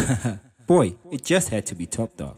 Boy, it just had to be Top Dog.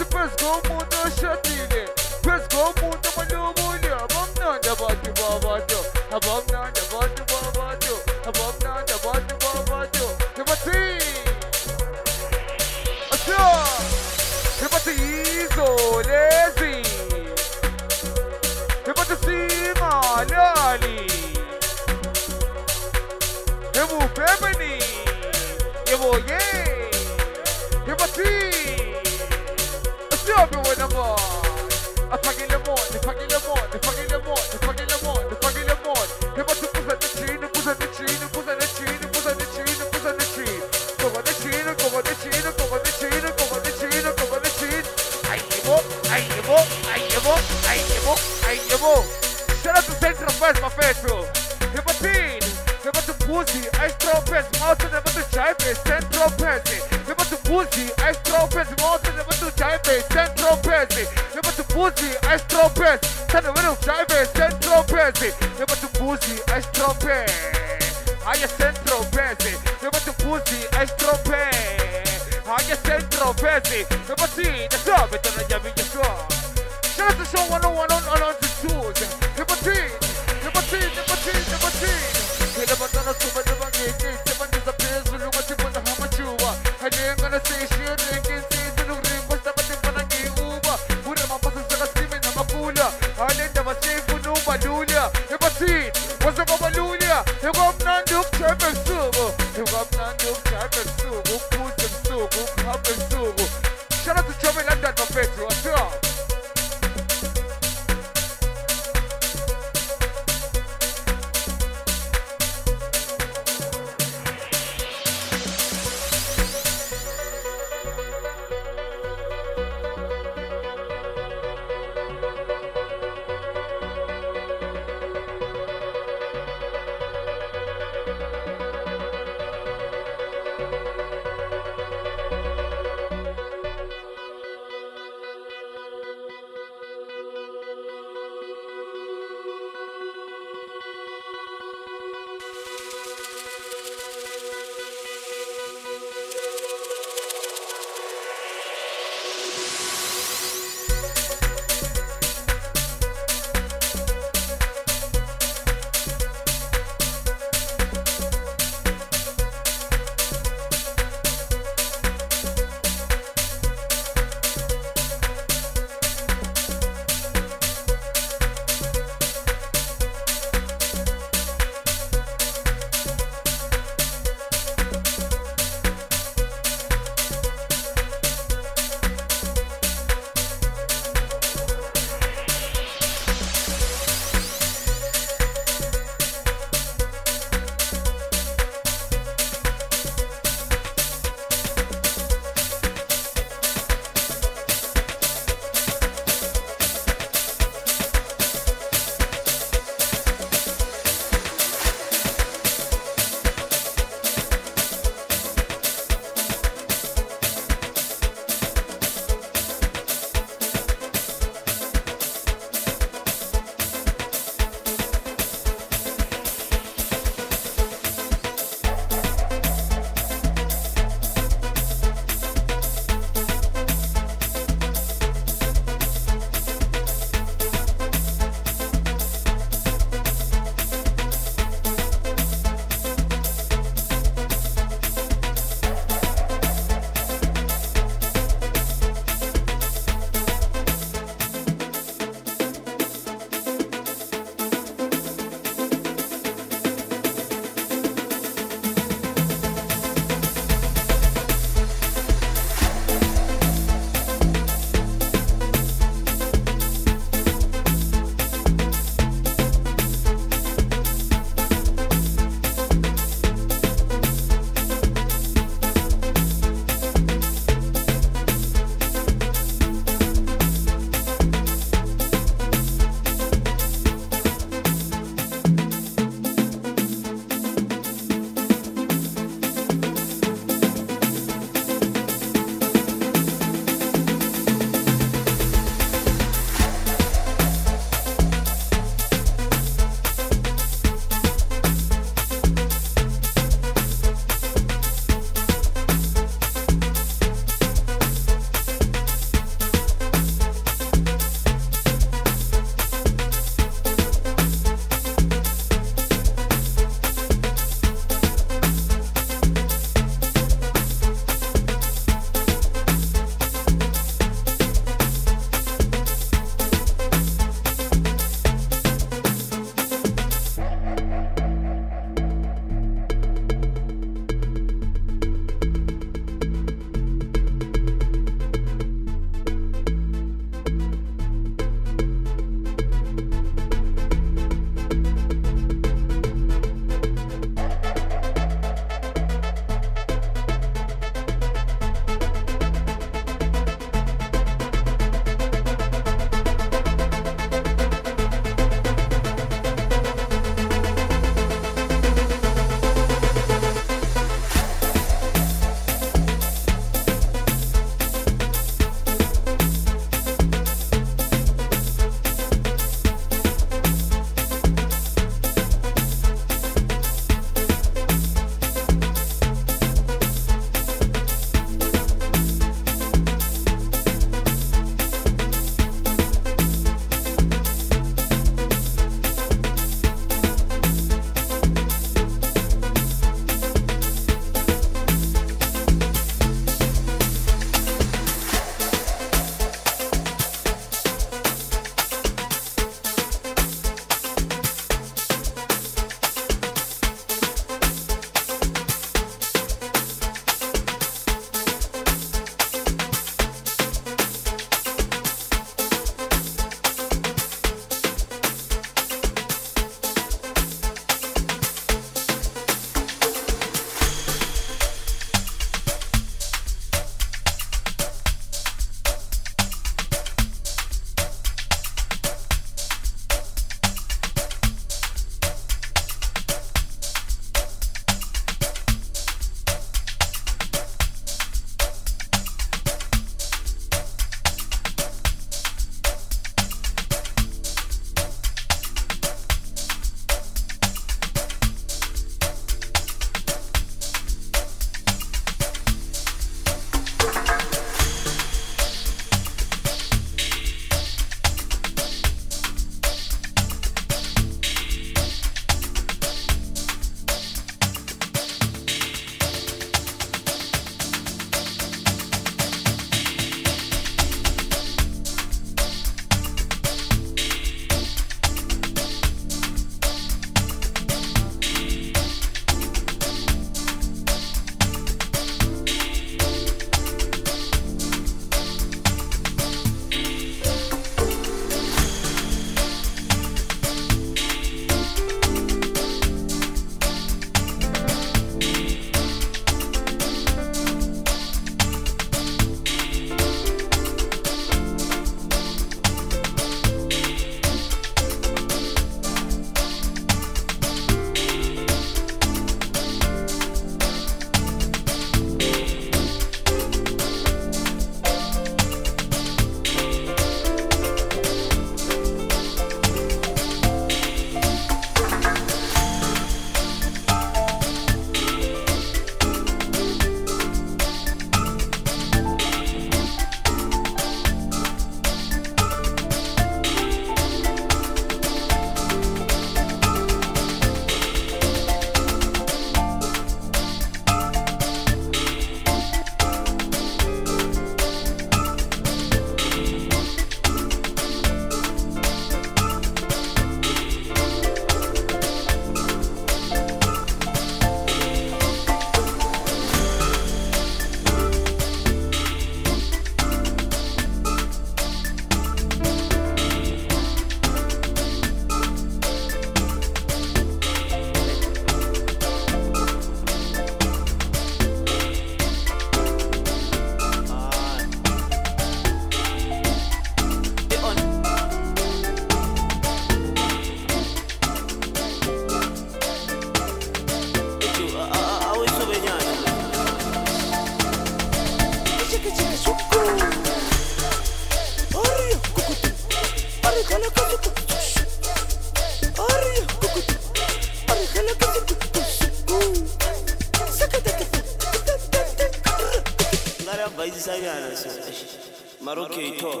Bayisanyana so. Maroke to.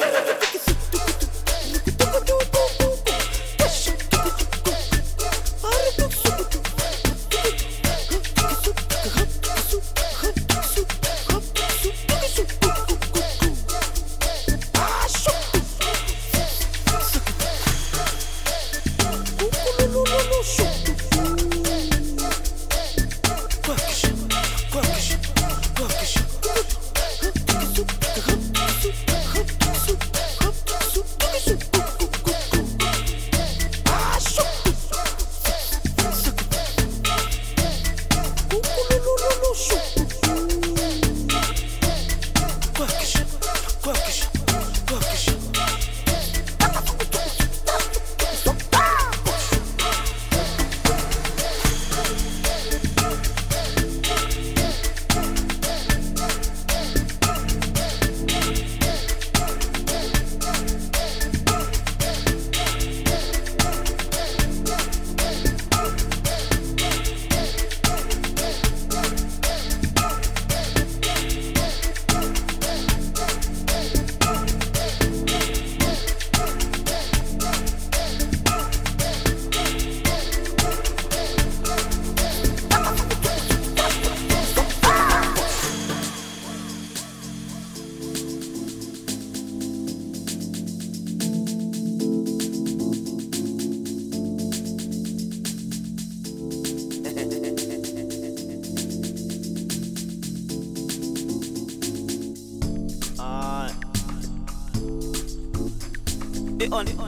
On it.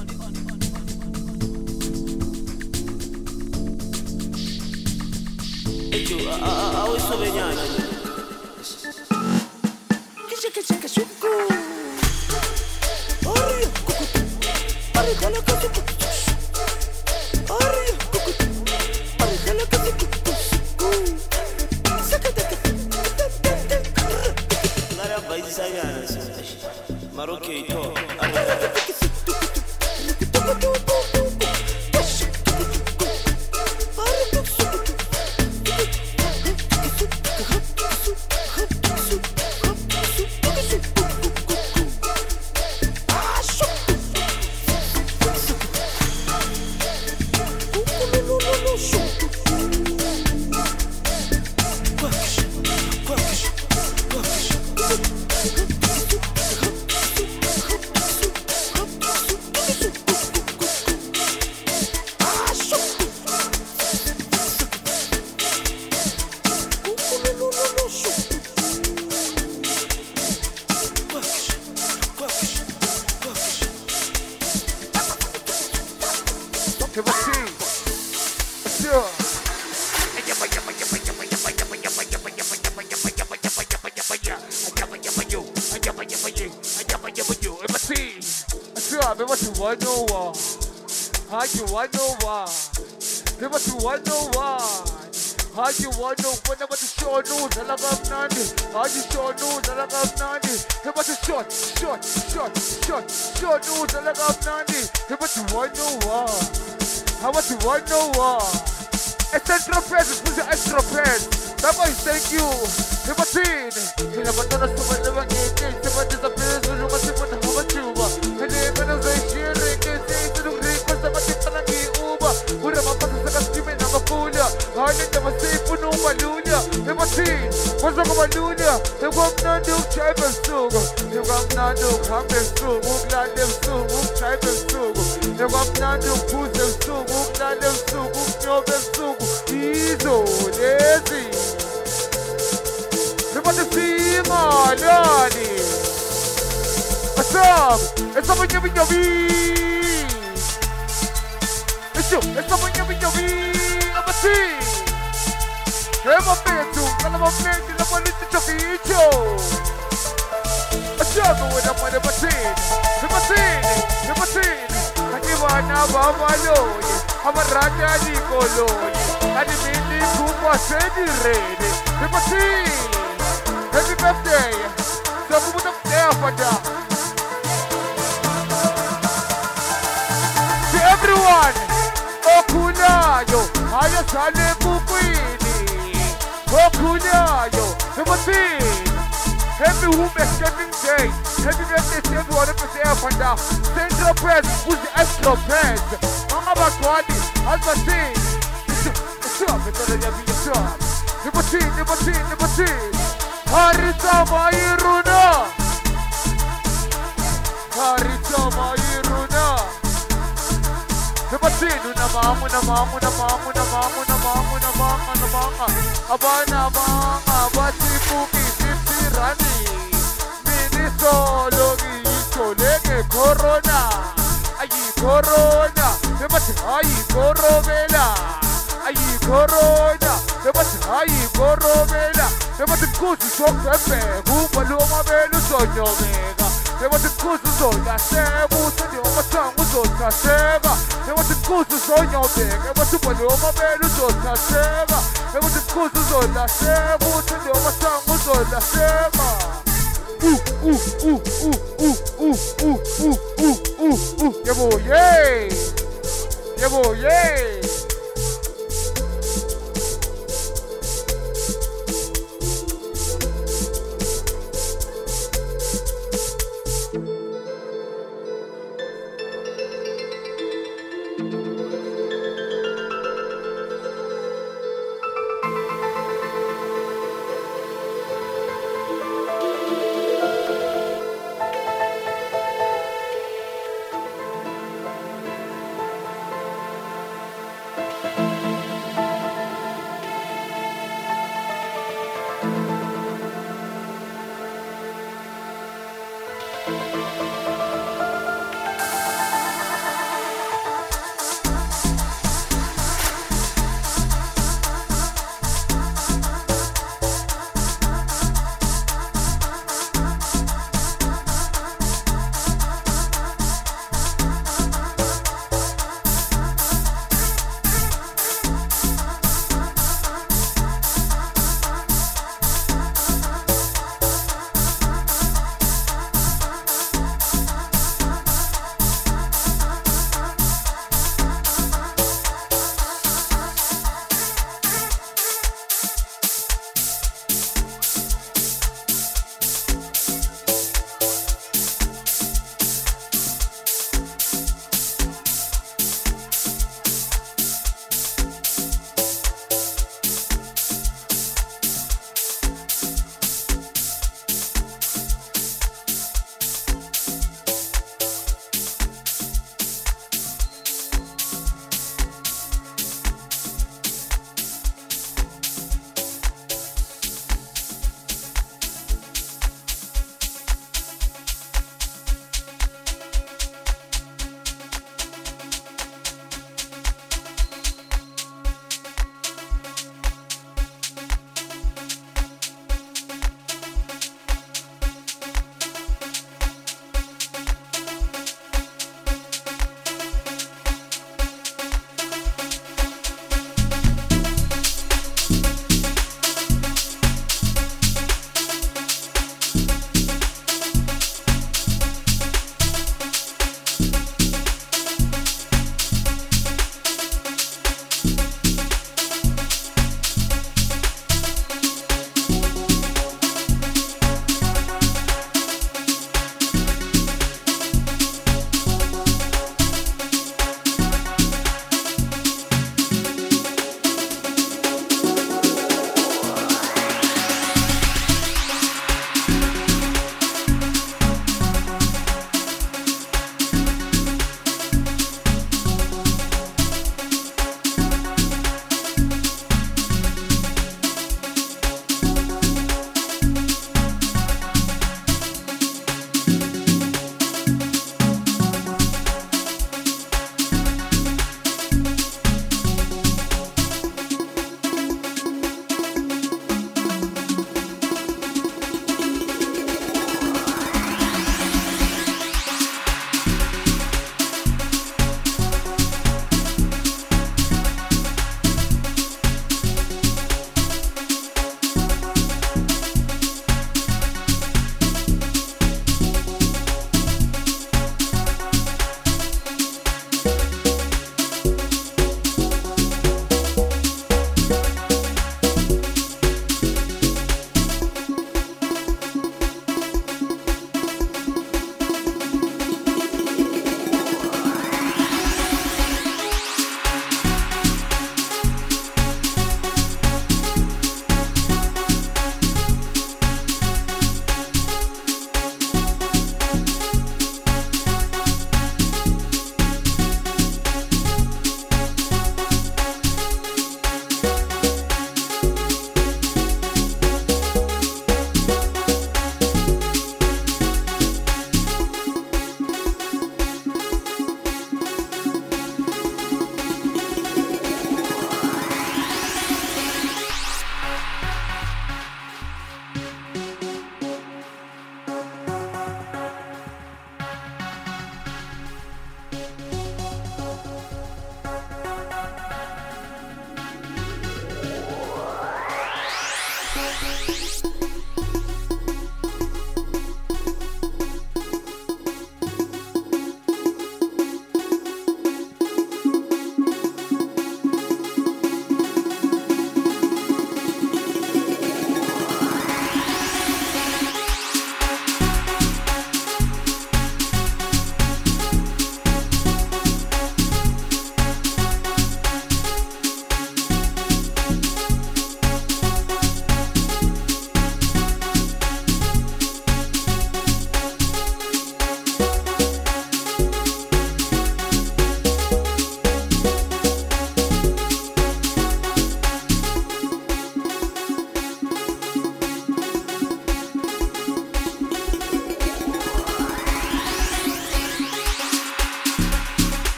Ejo, awe sobenyana. Kisha shuku. Ariya kukutu. Ari kala kukutu. Ariya kukutu. Ari kala kukutu. Sakata. Nara bayisanyana so. Maroke to. Thank you. What's up? It's up in your beat. It's up in your beat. I'm a team. I'm a betu. I'm a betu. I'm a little chocolate. What's up with a team? I'm a team. I give one now, Bavalo. I'm a Raja Nicolo. And the Mini Kuma said it ready. I'm a team. Happy birthday. So we put up there for that. Everyone, Okunayo, I sale bukwini. Okunayo, number 3. Heavy woman stepping day. Heavy birthday to everyone up there from the Central Press, who's the extra press. Mama Bakwadi, as I say, it's up, it's gonna be a job. Libertine. Haritama Iruna. Libertine, Abana manga, bati puki, sipsi rani. Solo lege corona, ayi corona, demati ayi corona, ayi corona, demati ayi corona, demati kusu sokembe, kupaloma belu sonyo mega, demati kusu sola sebu, sadi oma sangu sota sega, demati kusu sonyo mega, demati paloma belu sota sega, demati kusu sola sebu, sadi oma sangu sota sega. Yeah, boy, yeah.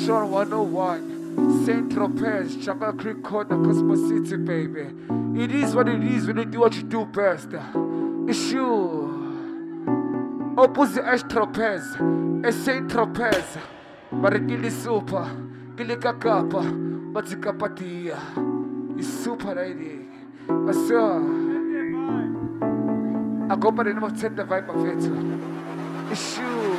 Sean 101, St. Tropez, Jungle Creek Corner, Cosmo City, baby. It is what it is when you do what you do best. It's you. Opposite S. Tropez, St. Tropez. Marikili super, Kili Kakapa, Batikapatia. It's super lady. So, I go by the name of Tender Vibe of it. It's you.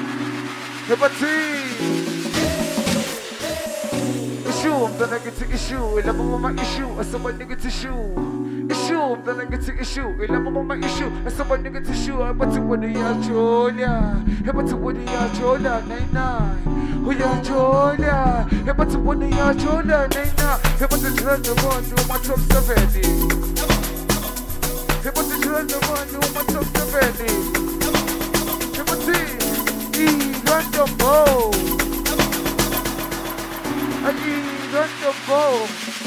Issue, I'm gonna get to issue. I love my issue. I saw my nigga to shoe. Issue, I'm gonna get to issue. I love my issue. I saw my nigga to shoe. I'm about to win the Yacholia. I'm about to win the Yachola. 99. Oh, Yachola. I'm about to win the Yachola. 99. I'm about to turn the one to my top 70. I'm about to turn the one to my top 70. I'm about to random ball. I need random ball.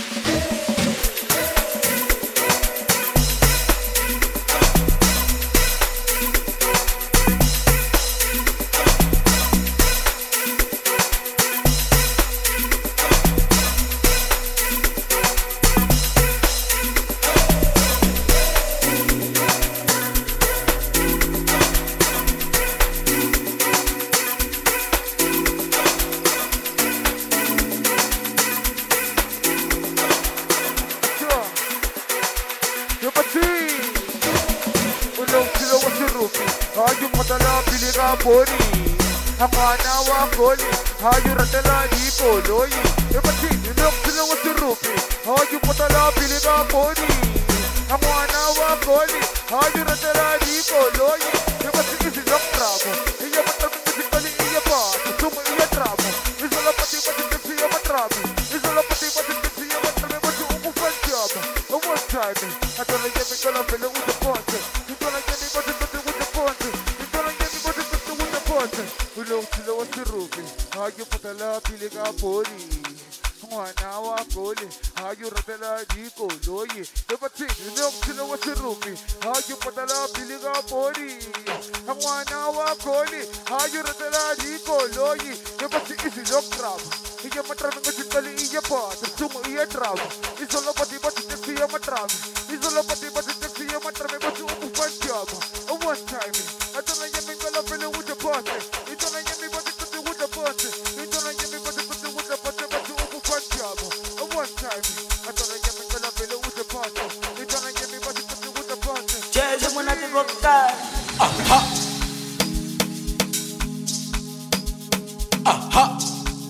Amana wa goli, haju ratela di poloyi. Ebati, look to the what's the rookie. Haju potala piliga poli. Amana wa goli, haju ratela di poloyi. Ebati is a trouble. Iya matal musically iya part. Suma iya trouble. Isola pati pati iya matrabi. Isola pati pati iya matrabi. But you umu job. One time, I don't like me gonna fill it with the point. You gonna get me with the point. You gonna get me with the point. Ulo kilo wasirubi, hayu patala piliga poli. Mwana wa goli, hayu ratela diko loyi. Ebati, ulo kilo wasirubi, hayu patala piliga poli. Mwana wa goli, hayu ratela diko loyi. Ebati isi lok traba, iya matrami ngasitali iya pat, sumo iya traba. Isolo pati pati teksi iya matrami, isolo pati pati teksi iya matrami pati umu panjaba. One time, I don't like me gonna fill it with the party. You don't like me but it's with the party. You don't like me but it's with the party, but you open front job. One time, I don't like me gonna fill it with the party. You don't like me but it's with the party. Cheers, when I think of that. Aha. Aha.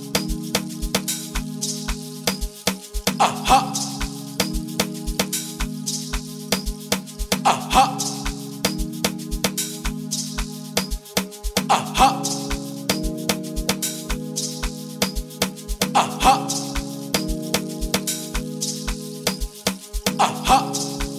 Aha. Aha. Aha. Aha. Aha.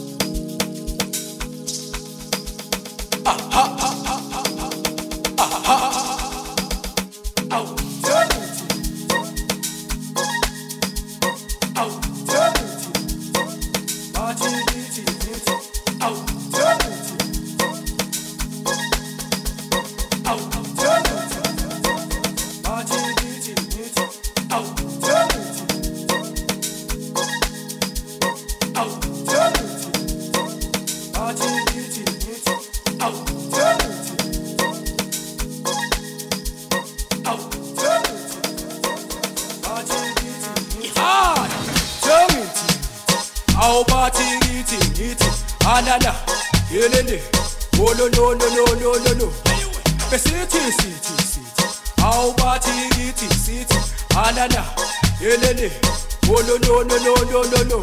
Anana, yelele, oh no no no no no no no. City, how about city, anana, yelele, oh no no no no no no no.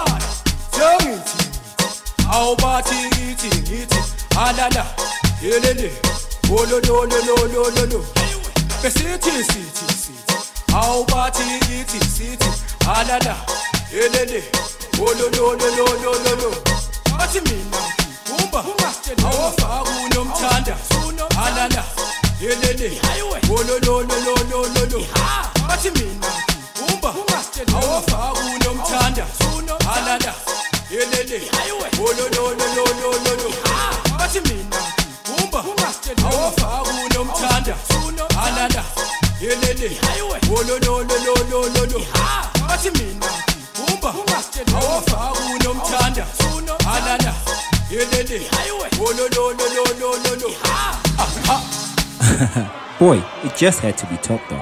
How about city, anana, yelele, oh no no no no no no no. City, how about city, anana, yelele, oh no no no no no no no. Athi mina kumba awafaka unomthanda alala yelele oh no no no no no no no. Athi mina kumba awafaka unomthanda alala yelele oh no no no no no no no. Athi mina kumba awafaka unomthanda alala yelele wolo lo lo lo lo lo lo athi mina kumba awafaka unomthanda alala yelele wolo lo lo lo lo lo lo Boy, it just had to be Top Dog.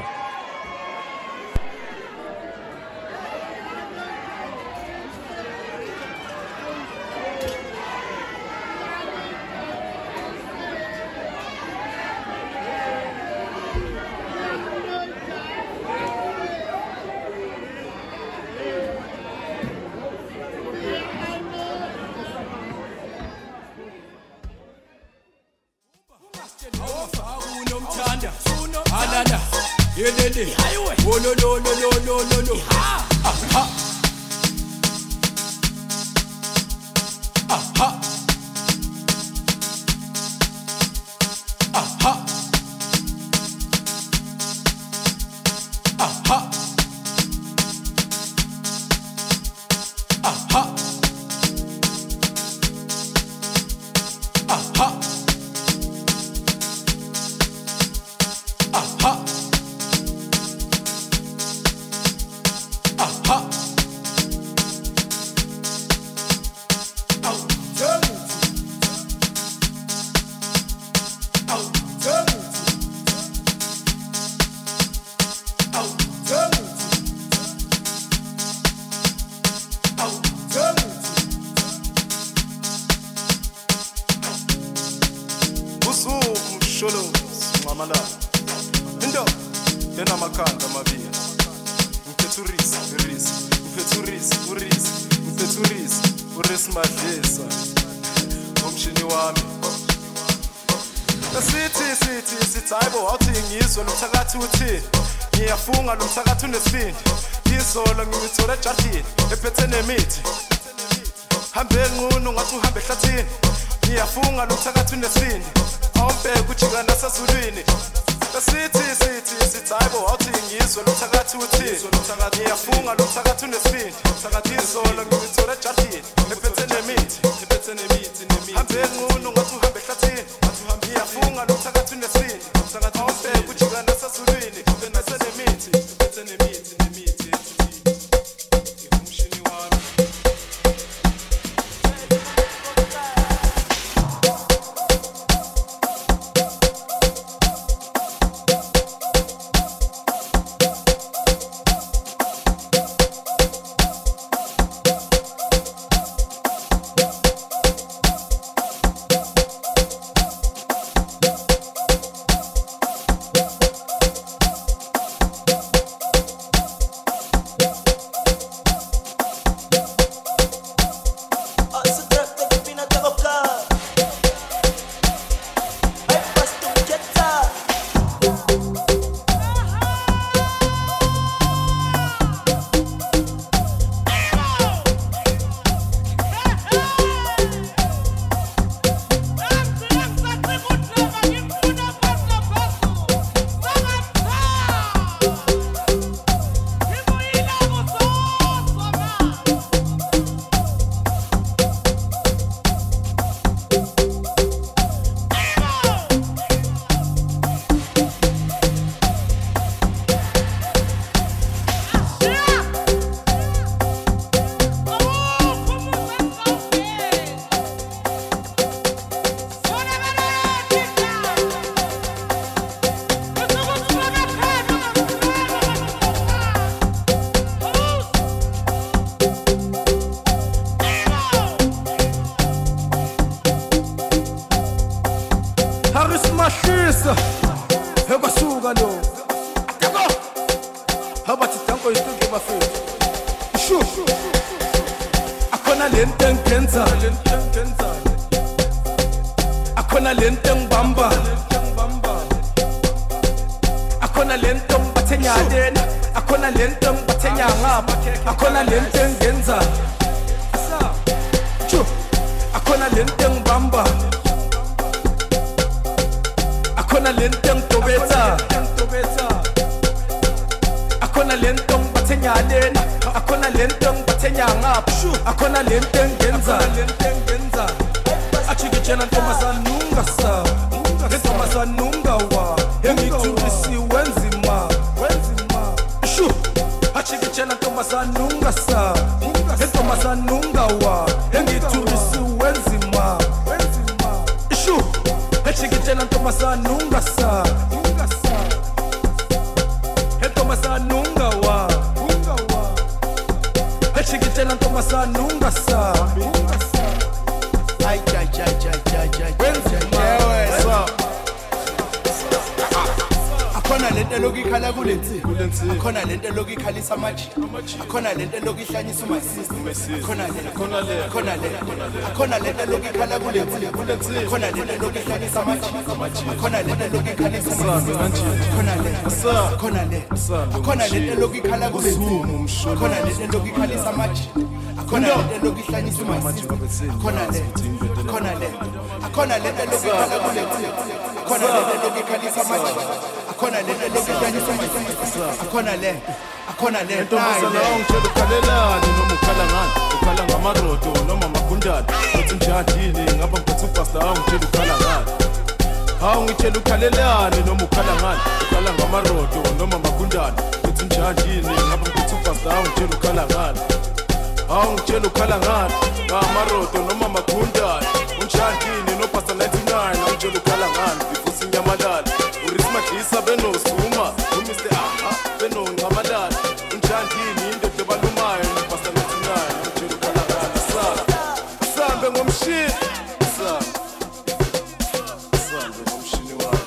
alala yelele wolo lo lo lo lo lo lo aha aha aha aha aha aha Ngiyafunga lo mthakathi unesibindi izolo ngithola ejardini ephethe nemithi hambe ngqunu ngathi uhambe ehlathini ngiyafunga lo mthakathi unesibindi awumbheke ujika nasezulwini sithi hayibo awuthi ngizwe lo mthakathi uthini ngiyafunga lo mthakathi unesibindi izolo ngithola ejardini ephethe nemithi hambe ngqunu ngathi uhambe ehlathini ngiyafunga lo mthakathi unesibindi awumbheke ujika nasezulwini Nunga wa, hemi turisi wenzima. entombazana ungawa engiturisi wenzima ishu echikitela ntombazana ungasa entombazana ungawa echikitela ntombazana ungasa ay akhona lento lokikhala kulensi akhona lento lokikhalisa amaji akhona lento lokihlanyisa umasisi akhona lento lokikhala kulensi akhona lento lokihlanyisa amaji akhona lento lokikhalisa umasisi akhona lento lokikhala kulensi akhona lento lokikhalisa amaji akhona lento lokihlanyisa umasisi akhona lento lokikhala kulensi akhona lento lokikhalisa amaji akhona lento lokuhlanyisa akhona le entombazana ungitshela ukhalelani noma ukhala ngani ukhala ngamarodo noma amagundane uthi njadini ngapha mphethe upasta ungitshela ukhala ngani ngitshela ukhalelani noma ukhala ngani ukhala ngamarodo noma amagundane uthi njadini ngapha mphethe upasta ungitshela ukhala ngani ngitshela ukhala ngani ngamarodo noma amagundane unjadini nopasta 99 ungitshela ukhala ngani bifusi nyamalala urismadlisa benosuma uMr Aha benongamalala unjandini indoda ebalumayo nopasta 99 ungitshela ukhala ngani sambe ngomshini sambe ngomshini wakho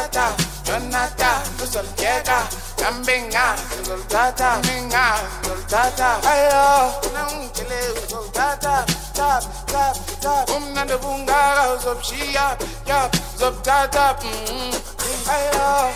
soltata, Jonata, tu solquieta, Cambenga, soltata, Minga, soltata, ayo, non che le soltata, tap, tap, tap, na de bunga, zop shia, yap, zop tata, ayo.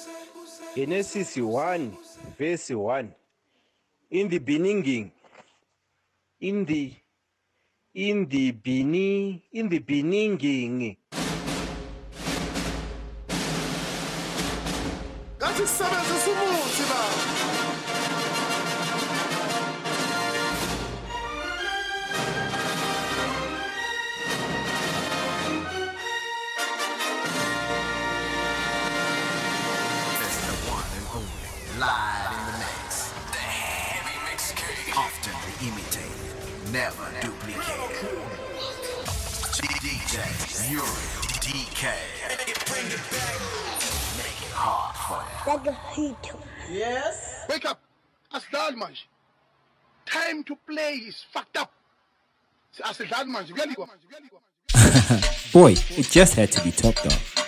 Genesis 1, verse 1. In the beginning, in the beginning. Ngathi sisebenzisa umuthi la. Live in the mix. The heavy mix king. Often imitated, never duplicated. DJ Yuri DK. Bring it back. Make it hard for you. Yes? Wake up. Asidlali manje. Time to play is fucked up. Asidlali manje. Boy, it just had to be topped off.